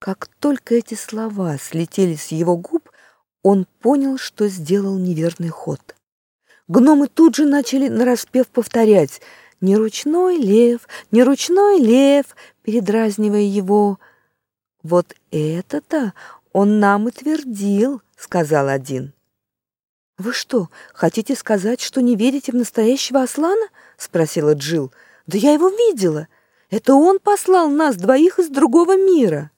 Как только эти слова слетели с его губ, он понял, что сделал неверный ход. Гномы тут же начали нараспев повторять: «Не ручной лев, не ручной лев», передразнивая его. «Вот это-то он нам и твердил», — сказал один. «Вы что, хотите сказать, что не верите в настоящего Аслана?» — спросила Джилл. «Да я его видела. Это он послал нас двоих из другого мира».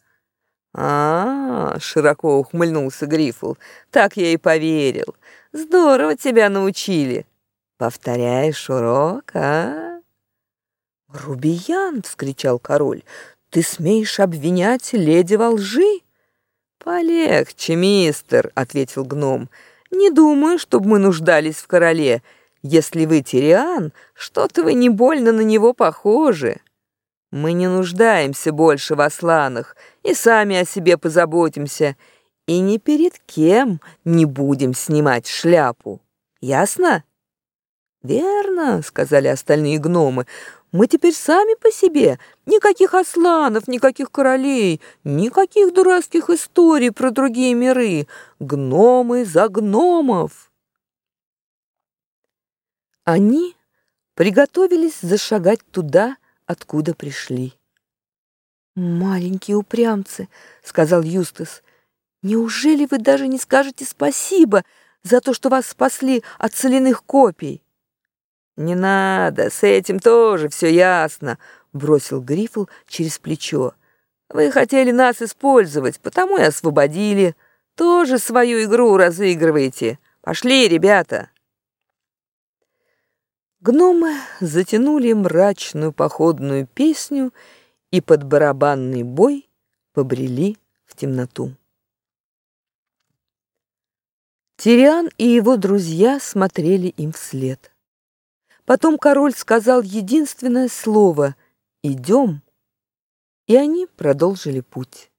Широко ухмыльнулся Грифл. «Так я и поверил. Здорово тебя научили. Повторяешь урок, а?» «Грубиян!» — вскричал король. «Ты смеешь обвинять леди во лжи?» «Полегче, мистер», — ответил гном. «Не думаю, чтобы мы нуждались в короле. Если вы Тириан, что-то вы не больно на него похожи. Мы не нуждаемся больше в Асланах и сами о себе позаботимся, и ни перед кем не будем снимать шляпу. Ясно?» «Верно», — сказали остальные гномы. «Мы теперь сами по себе. Никаких Асланов, никаких королей, никаких дурацких историй про другие миры. Гномы за гномов». Они приготовились зашагать туда, откуда пришли. «Маленькие упрямцы», — сказал Юстас, — «неужели вы даже не скажете спасибо за то, что вас спасли от соляных копий?» «Не надо, с этим тоже все ясно», — бросил Грифл через плечо. «Вы хотели нас использовать, потому и освободили. Тоже свою игру разыгрываете. Пошли, ребята». Гномы затянули мрачную походную песню и под барабанный бой побрели в темноту. Тириан и его друзья смотрели им вслед. Потом король сказал единственное слово «Идем», и они продолжили путь.